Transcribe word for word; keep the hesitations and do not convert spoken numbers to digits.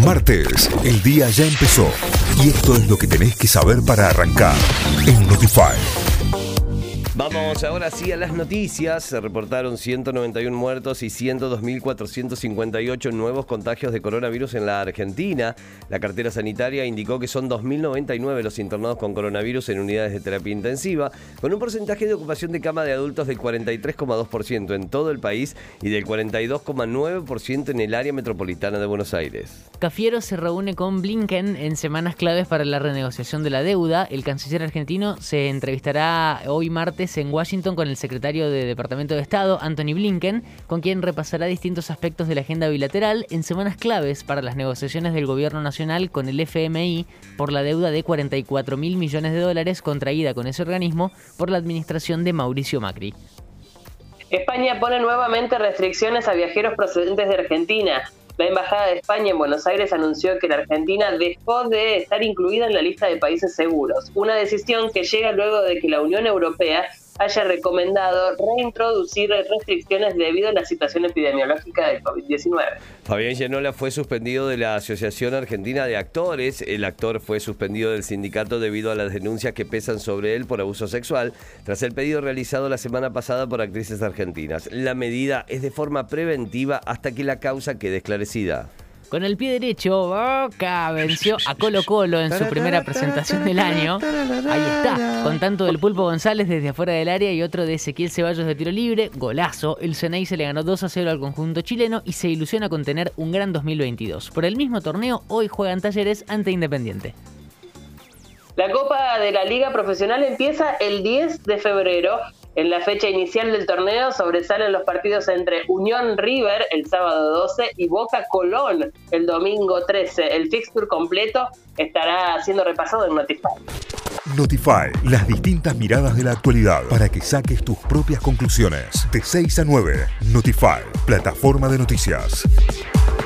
Martes, el día ya empezó y esto es lo que tenés que saber para arrancar en Notify. Vamos ahora sí a las noticias. Se reportaron ciento noventa y uno muertos y ciento dos mil cuatrocientos cincuenta y ocho nuevos contagios de coronavirus en la Argentina. La cartera sanitaria indicó que son dos mil noventa y nueve los internados con coronavirus en unidades de terapia intensiva, con un porcentaje de ocupación de cama de adultos del cuarenta y tres coma dos por ciento en todo el país y del cuarenta y dos coma nueve por ciento en el área metropolitana de Buenos Aires. Cafiero se reúne con Blinken en semanas claves para la renegociación de la deuda. El canciller argentino se entrevistará hoy martes en Washington con el secretario de Departamento de Estado, Antony Blinken, con quien repasará distintos aspectos de la agenda bilateral en semanas claves para las negociaciones del gobierno nacional con el F M I por la deuda de cuarenta y cuatro mil millones de dólares contraída con ese organismo por la administración de Mauricio Macri. España pone nuevamente restricciones a viajeros procedentes de Argentina. La Embajada de España en Buenos Aires anunció que la Argentina dejó de estar incluida en la lista de países seguros, una decisión que llega luego de que la Unión Europea haya recomendado reintroducir restricciones debido a la situación epidemiológica del COVID diecinueve. Fabián Gianola fue suspendido de la Asociación Argentina de Actores. El actor fue suspendido del sindicato debido a las denuncias que pesan sobre él por abuso sexual, tras el pedido realizado la semana pasada por actrices argentinas. La medida es de forma preventiva hasta que la causa quede esclarecida. Con el pie derecho, Boca venció a Colo Colo en su primera presentación del año. Ahí está, con tanto del Pulpo González desde afuera del área y otro de Ezequiel Ceballos de tiro libre. Golazo, el Ceney se le ganó dos a cero al conjunto chileno y se ilusiona con tener un gran dos mil veintidós. Por el mismo torneo, hoy juegan Talleres ante Independiente. La Copa de la Liga Profesional empieza el diez de febrero. En la fecha inicial del torneo sobresalen los partidos entre Unión River el sábado doce y Boca Colón el domingo trece. El fixture completo estará siendo repasado en Notify. Notify, las distintas miradas de la actualidad para que saques tus propias conclusiones. De seis a nueve, Notify, plataforma de noticias.